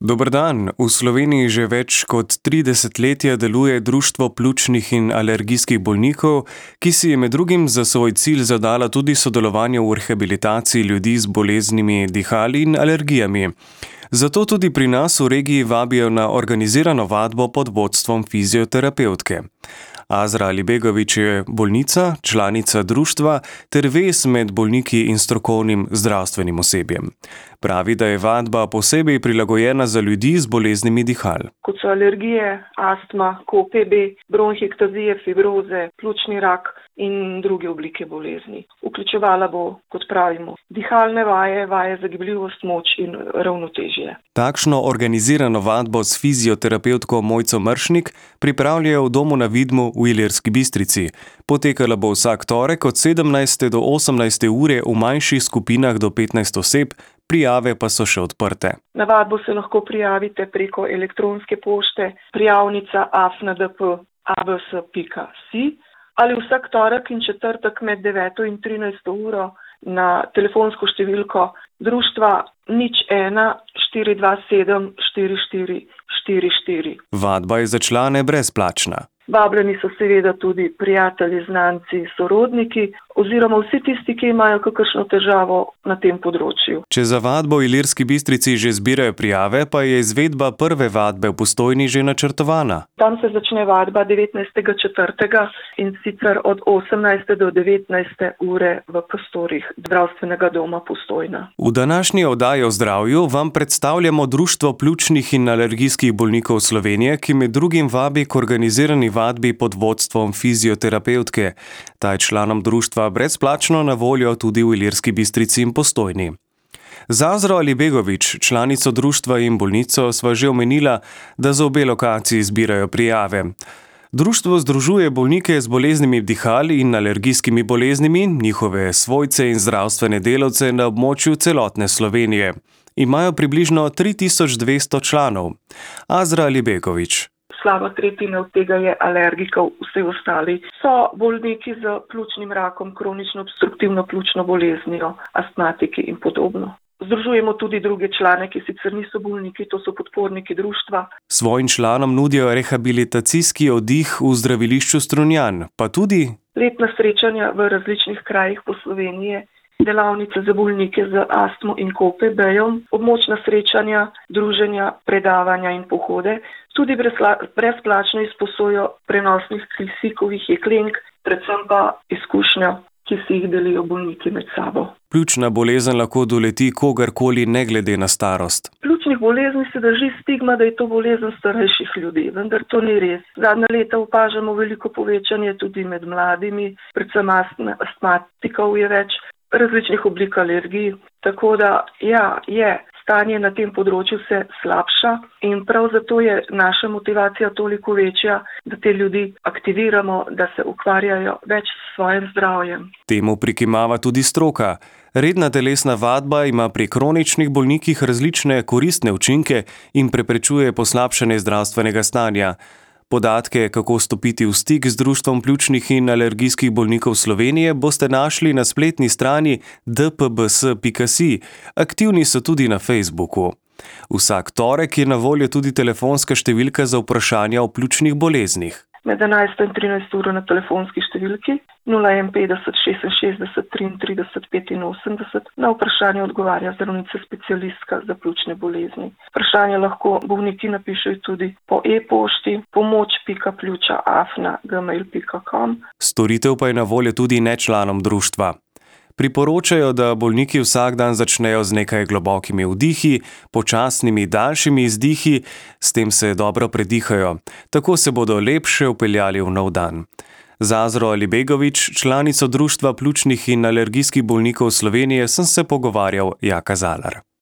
Dober dan. V Sloveniji že več kot 30 let deluje Društvo pljučnih in alergijskih bolnikov, ki si je med drugim za svoj cilj zadala tudi sodelovanje v rehabilitaciji ljudi z boleznimi dihal in alergijami. Zato tudi pri nas v regiji vabijo na organizirano vadbo pod vodstvom fizioterapevtke. Azra Alibegović je bolnica, članica društva ter vez med bolniki in strokovnim zdravstvenim osebjem. Pravi, da je vadba posebej prilagojena za ljudi z boleznimi dihal. Kot so alergije, astma, COPD, bronhiektazije, fibroze, pljučni rak in druge oblike bolezni. Vključevala bo, kot pravimo, dihalne vaje, vaje za gibljivost, moč in ravnotežje. Takšno organizirano vadbo s fizioterapevtko Mojco Mršnik pripravljajo v domu na Vidmu v Ilirski Bistrici. Potekala bo vsak torek od 17. do 18. ure v manjših skupinah do 15 oseb, prijave pa so še odprte. Na vadbo se lahko prijavite preko elektronske pošte prijavnica@abs.si ali vsak torek in četrtek med 9. in 13. uro na telefonsko številko društva 01 427 44 44. Vadba je za člane brezplačna. Vabljeni so seveda tudi prijatelji, znanci, sorodniki oziroma vsi tisti, ki imajo kakšno težavo na tem področju. Če za vadbo v Ilirski Bistrici že zbirajo prijave, pa je izvedba prve vadbe v Postojni že načrtovana. Tam se začne vadba 19.4. in sicer od 18. do 19. ure v prostorih zdravstvenega doma Postojna. V današnji oddaji o zdravju vam predstavljamo Društvo pljučnih in alergijskih bolnikov Slovenije, ki med drugim vabi k organizirani vadbi pod vodstvom fizioterapevtke. Ta je članom društva brezplačno na voljo tudi v Ilirski Bistrici in Postojni. Z Azro Alibegović, članico društva in bolnico, sva že omenila, da za obe lokaciji zbirajo prijave. Društvo združuje bolnike z boleznimi dihal in alergijskimi boleznimi, njihove svojce in zdravstvene delavce na območju celotne Slovenije. Imajo približno 3200 članov. Azra Alibegović. Slaba tretjina od tega je alergikov, vse ostali so bolniki z pljučnim rakom, kronično obstruktivno pljučno boleznijo, astmatiki in podobno. Združujemo tudi druge člane, ki sicer niso bolniki, to so podporniki društva. Svojim članom nudijo rehabilitacijski oddih v zdravilišču Strunjan, pa tudi letna srečanja v različnih krajih po Sloveniji, delavnice za bolnike z astmo in COPD-jem, območna srečanja, druženja, predavanja in pohode, tudi brezplačno izposojo prenosnih kisikovih jeklenk, predvsem pa izkušnja, ki si jih delijo bolniki med sabo. Pljučna bolezen lahko doleti kogarkoli ne glede na starost. Pljučnih bolezni se drži stigma, da je to bolezen starejših ljudi, vendar to ni res. Zadnja leta opažamo veliko povečanje tudi med mladimi, predvsem astmatikov je več, različnih oblik alergij, tako da stanje na tem področju se slabša in prav zato je naša motivacija toliko večja, da te ljudi aktiviramo, da se ukvarjajo več s svojim zdravjem. Temu prikimava tudi stroka. Redna telesna vadba ima pri kroničnih bolnikih različne koristne učinke in preprečuje poslabšanje zdravstvenega stanja. Podatke, kako stopiti v stik z Društvom pljučnih in alergijskih bolnikov Slovenije, boste našli na spletni strani dpbs.si. Aktivni so tudi na Facebooku. Vsak torek je na voljo tudi telefonska številka za vprašanja o pljučnih boleznih. Med 11. in 13. uro na telefonski številki 051 66 33 85 na vprašanje odgovarja zdravnica specialistka za pljučne bolezni. Vprašanje lahko bolniki napišejo tudi po e-pošti pomoč.pljuča@gmail.com. Storitev pa je na voljo tudi nečlanom društva. Priporočajo, da bolniki vsak dan začnejo z nekaj globokimi vdihi, počasnimi daljšimi izdihi, s tem se dobro predihajo. Tako se bodo lepše vpeljali v nov dan. Z Azro Alibegović, članico Društva pljučnih in alergijskih bolnikov Slovenije, sem se pogovarjal Jaka Zalar.